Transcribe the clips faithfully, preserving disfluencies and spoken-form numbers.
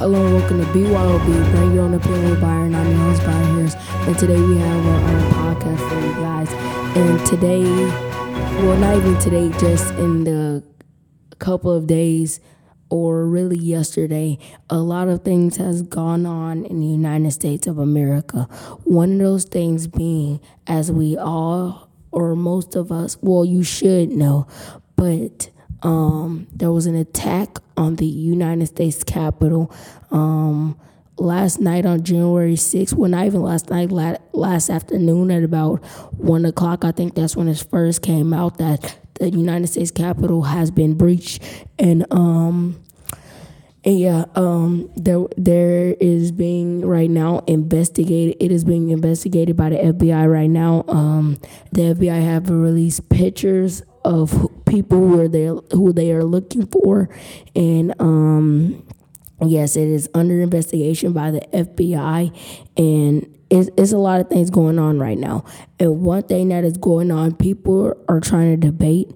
Hello and welcome to B Y O B, bring you on the pill with Byron. I'm your host, Byron Harris, and today we have our own podcast for you guys. And today, well, not even today, just in the couple of days, or really yesterday, a lot of things has gone on in the United States of America. One of those things being, as we all, or most of us, well, you should know, but um, there was an attack on the United States Capitol um, last night on January sixth. Well, not even last night, last afternoon at about one o'clock. I think that's when it first came out that the United States Capitol has been breached. And, um, and yeah, um, there there is being right now investigated. It is being investigated by the F B I right now. Um, the F B I have released pictures of people who are there, who they are looking for, and um, yes, it is under investigation by the F B I, and it's, it's a lot of things going on right now. And one thing that is going on, people are trying to debate,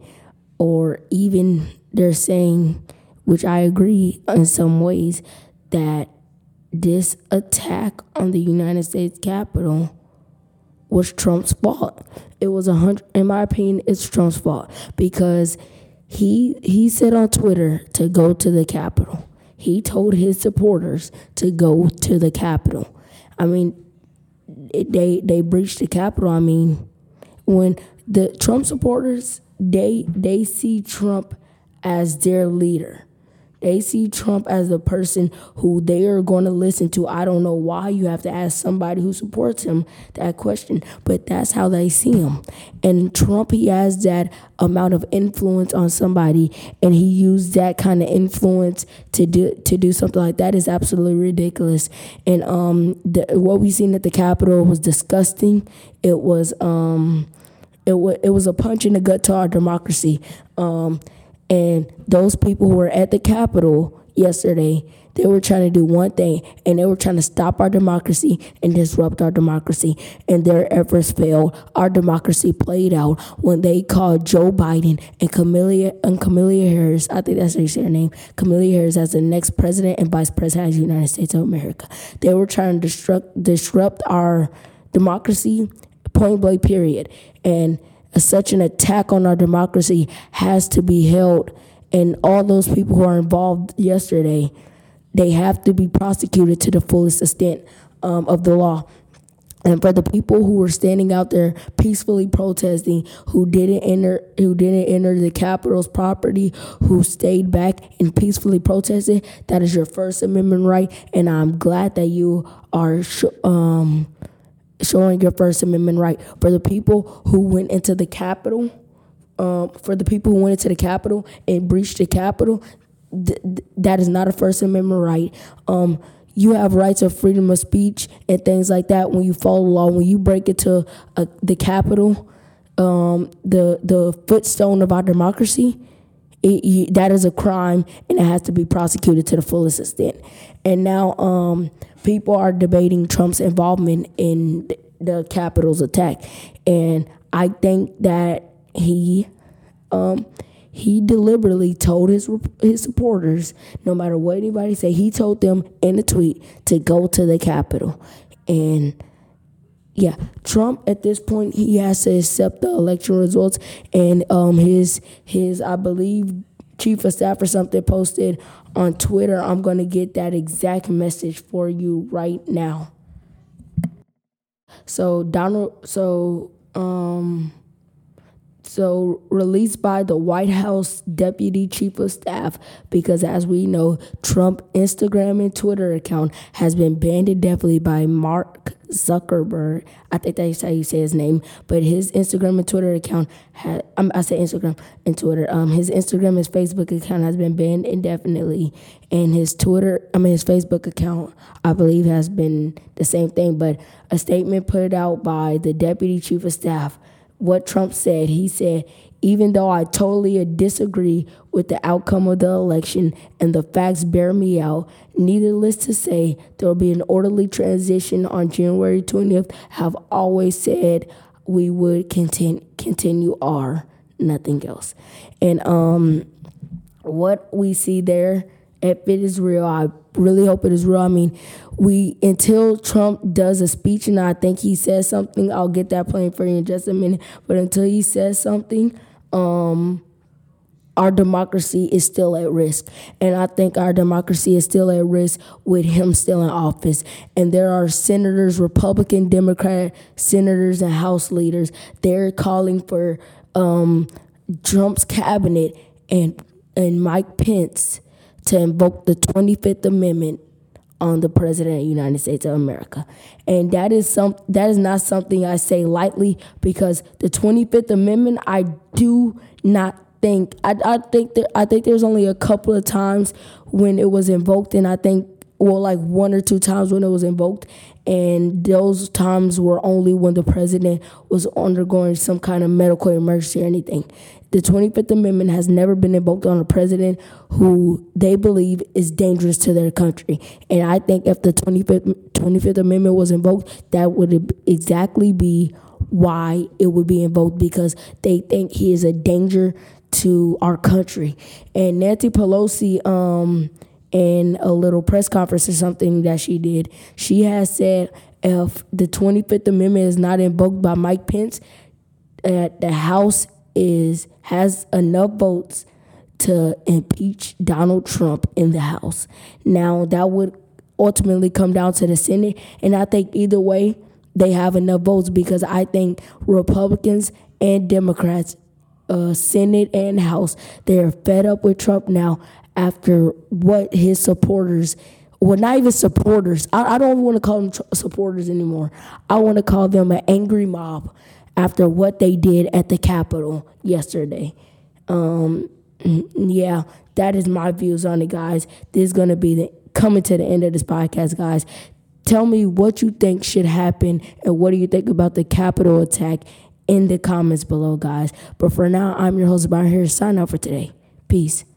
or even they're saying, which I agree in some ways, that this attack on the United States Capitol was Trump's fault. It was a hundred, in my opinion, it's Trump's fault because he he said on Twitter to go to the Capitol. He told his supporters to go to the Capitol. I mean, it, they they breached the Capitol. I mean, when the Trump supporters, they they see Trump as their leader. They see Trump as the person who they are going to listen to. I don't know why you have to ask somebody who supports him that question, but that's how they see him. And Trump, he has that amount of influence on somebody, and he used that kind of influence to do to do something like that is absolutely ridiculous. And um, the, what we seen at the Capitol was disgusting. It was um, it was it was a punch in the gut to our democracy. Um. And those people who were at the Capitol yesterday, they were trying to do one thing, and they were trying to stop our democracy and disrupt our democracy. And their efforts failed. Our democracy played out when they called Joe Biden and Kamala, and Kamala Harris, I think that's how you say her name, Kamala Harris, as the next president and vice president of the United States of America. They were trying to disrupt, disrupt our democracy, point blank, period. And such an attack on our democracy has to be held, and all those people who are involved yesterday, they have to be prosecuted to the fullest extent um, of the law. And for the people who were standing out there peacefully protesting, who didn't enter, who didn't enter the Capitol's property, who stayed back and peacefully protested, that is your First Amendment right, and I'm glad that you are sh- um. showing your First Amendment right. For the people who went into the Capitol, um, for the people who went into the Capitol and breached the Capitol, th- th- that is not a First Amendment right. Um, you have rights of freedom of speech and things like that when you follow the law. When you break into uh, the Capitol, um, the the footstone of our democracy, It, you, that is a crime, and it has to be prosecuted to the fullest extent. And now um, people are debating Trump's involvement in the Capitol's attack, and I think that he um, he deliberately told his his supporters, no matter what anybody say, he told them in a tweet to go to the Capitol. And yeah, Trump at this point, he has to accept the election results, and um, his his I believe chief of staff or something posted on Twitter. I'm gonna get that exact message for you right now. So Donald, so um. So released by the White House Deputy Chief of Staff, because as we know, Trump Instagram and Twitter account has been banned indefinitely by Mark Zuckerberg. I think that's how you say his name. But his Instagram and Twitter account, had, um, I said Instagram and Twitter. Um, his Instagram and his Facebook account has been banned indefinitely. And his Twitter, I mean his Facebook account, I believe has been the same thing. But a statement put out by the Deputy Chief of Staff, what Trump said, he said, even though I totally disagree with the outcome of the election and the facts bear me out, needless to say, there will be an orderly transition on January twentieth. Have always said we would continue, continue our nothing else. And um, what we see there if it is real, I really hope it is real. I mean, we until Trump does a speech, and I think he says something, I'll get that playing for you in just a minute. But until he says something, um, our democracy is still at risk. And I think our democracy is still at risk with him still in office. And there are senators, Republican, Democrat senators, and House leaders. They're calling for um, Trump's cabinet and and Mike Pence to invoke the twenty-fifth Amendment on the President of the United States of America. And that is some that is not something I say lightly, because the twenty-fifth Amendment, I do not think I, I think that I think there's only a couple of times when it was invoked, and I think well like one or two times when it was invoked, and those times were only when the president was undergoing some kind of medical emergency or anything. The twenty-fifth Amendment has never been invoked on a president who they believe is dangerous to their country. And I think if the twenty-fifth, twenty-fifth Amendment was invoked, that would exactly be why it would be invoked, because they think he is a danger to our country. And Nancy Pelosi, um, in a little press conference or something that she did, she has said if the twenty-fifth Amendment is not invoked by Mike Pence, uh, the House is has enough votes to impeach Donald Trump in the House. Now, that would ultimately come down to the Senate, and I think either way, they have enough votes, because I think Republicans and Democrats, uh, Senate and House, they're fed up with Trump now after what his supporters, well, not even supporters, I, I don't want to call them tr- supporters anymore. I want to call them an angry mob after what they did at the Capitol yesterday. Um, yeah, that is my views on it, guys. This is going to be the coming to the end of this podcast, guys. Tell me what you think should happen, and what do you think about the Capitol attack in the comments below, guys. But for now, I'm your host, Byron here, sign out for today. Peace.